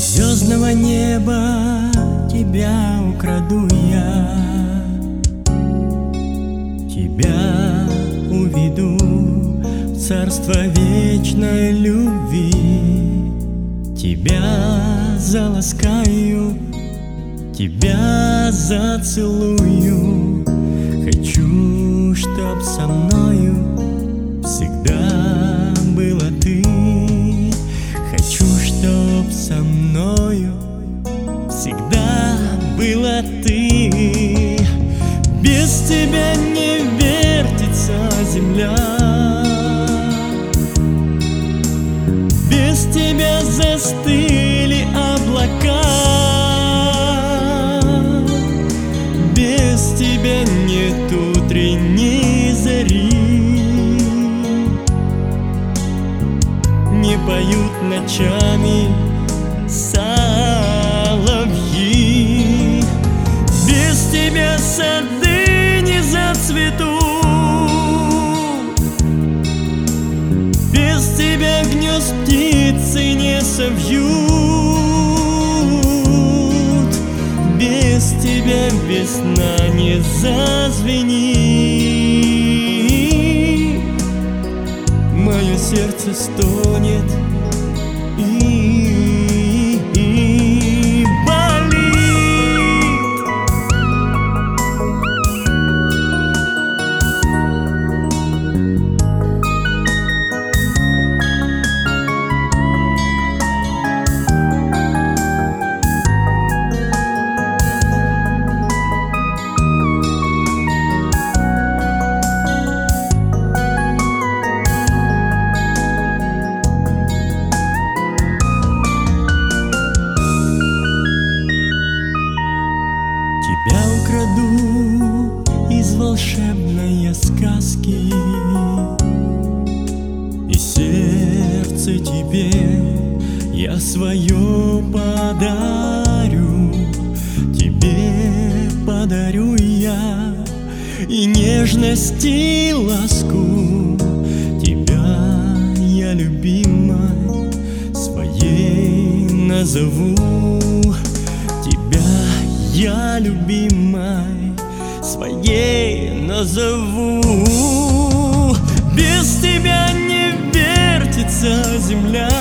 звездного неба тебя украду я, тебя уведу в царство вечной любви, тебя заласкаю, тебя зацелую. Хочу, чтоб со мною всегда была ты. Хочу, чтоб со мною всегда была ты. Без тебя не вертится земля, без тебя застыли облака, без тебя нет утренней зари, не поют ночами соловьи. Без тебя сады не зацветут, без тебя гнезд птицы не совьют, без тебя весна не зазвенит. Мое сердце стонет и тебя украду из волшебной сказки, и сердце тебе я свое подарю. Тебе подарю я и нежность, и ласку. Тебя я любимой своей назову. Я любимой своей назову. Без тебя не вертится земля,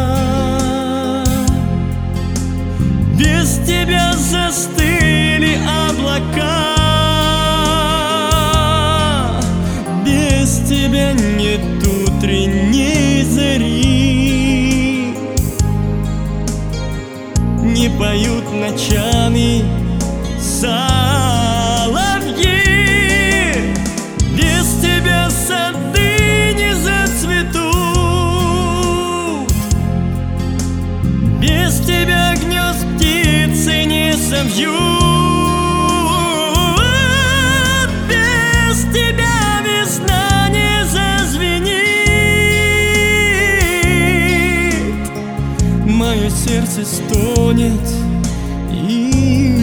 без тебя застыли облака, без тебя нет утренней зари, не поют ночами соловьи. Без тебя сады не зацветут, без тебя гнезд птицы не совьют, без тебя весна не зазвенит. Мое сердце стонет и